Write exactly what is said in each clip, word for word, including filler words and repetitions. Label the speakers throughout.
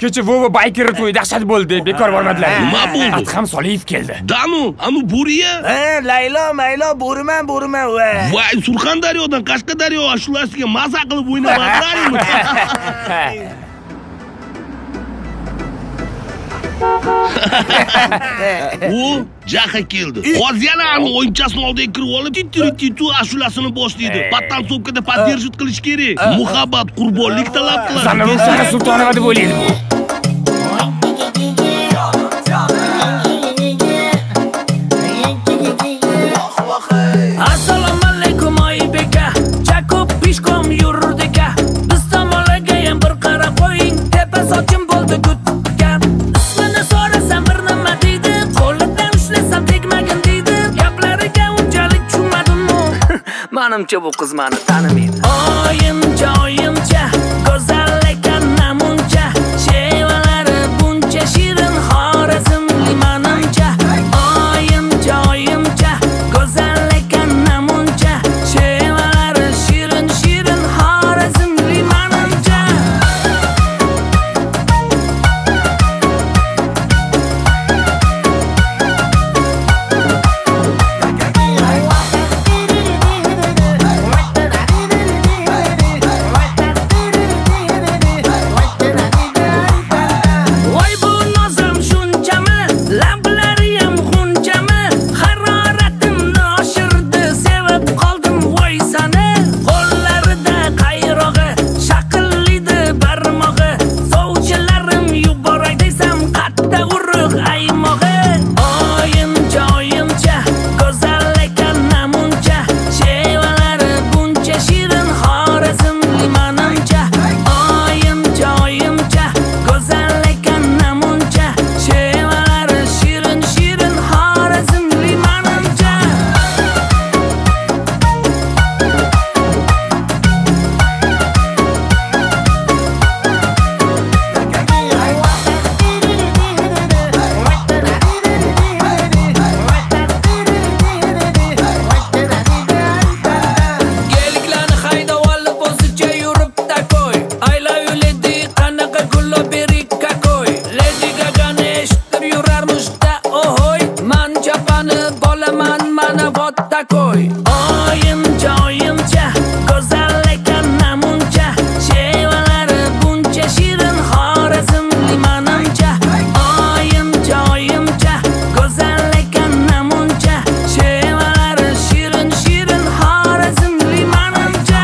Speaker 1: Kecha Vova Biker to'yi dahshat bo'ldi, bekor bormadilar.
Speaker 2: Nima bo'ldi?
Speaker 1: Adham Soliyev keldi.
Speaker 2: Danu, anu Buriya?
Speaker 3: Ha, Laylo, Maylo, bo'riman, bo'riman va.
Speaker 2: Voy, Surxondaryodan Qashqadaryo ashulasiga maza qilib o'ynabadlarmi? U jaha keldi. Hozir yana anu o'yinchasini oldiga kirib olib, titu ashulasini boshlaydi. Pattantsovkada podдержит qilish kerak. Muhabbat, qurbonlik talab qiladi.
Speaker 1: Sanovoshqa Sultonova deb o'ylaydi bu.
Speaker 4: Assalomu alaykum Oybeka, Jakob pishkom yurdika. Biz tomonlarga ham bir qarab qo'ying, tepa sochim bo'ldi gutgan. Ismini so'rasam bir nima deydi, qo'lidan ushlasam tegmagin deydi. Gaplariga unchalik tushunmadim-ku. Menimcha bu qiz meni tanimaydi. Oyimcha, oyimcha, go'zal ekan namuncha, shevalari buncha shirin, xorazmli menimcha. Oyimcha, oyimcha, go'zal ekan namuncha, shevalari shirin, shirin, xorazmli menimcha. Voy bu nozim shunchami, lablari ham xunchami, haroratimni oshirdi, sevib qoldim voy sani. Qo'llarida qayrog'i, shaqillidi barmog'i, sovchilarim yuboray desam qatta urug' aymog'i. Oyimcha, oyimcha, go'zal ekan namuncha, shevalari buncha shirin, xorazmli menimcha. Oyimcha, oyimcha, go'zal ekan namuncha, shevalari shirin, shirin, xorazmli menimcha. Geliklarni hayda olib o'zicha yuribda qo'y. I love you lady, qanaqa gullo berikka qo'y. Lady Gaga'ni eshitib yurarmishda ohoy. Man chapani bolaman mana vodda qo'y. Oyimcha, oyimcha, go'zal ekan namuncha, shevalari buncha shirin, xorazmli menimcha. Oyimcha, oyimcha, go'zal ekan namuncha, shevalari shirin, shirin, xorazmli menimcha.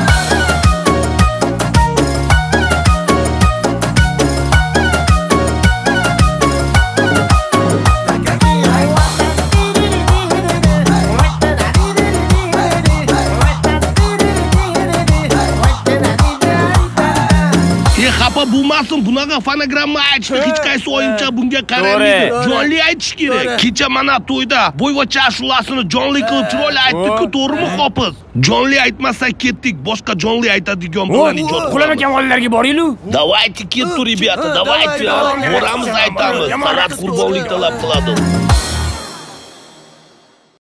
Speaker 2: E xafa bo'lmasin, bunaqa fonogramma aytishni hech qaysi o'yincha bunga qaramaydi. Jonli aytish kerak. Kecha mana to'yda bo'yvocha ashulasini jonli qilib chiroyli aytdi-ku, to'g'rimi Hofiz? Jonli aytmasak ketdik, boshqa jonli aytadigan bilan ijod qilamiz.
Speaker 1: Qulamagan bolalarga boringlar.
Speaker 2: Давайте kettu, rебята, давайте. Boramiz aytamiz. Salat qurbonlik talab qiladi.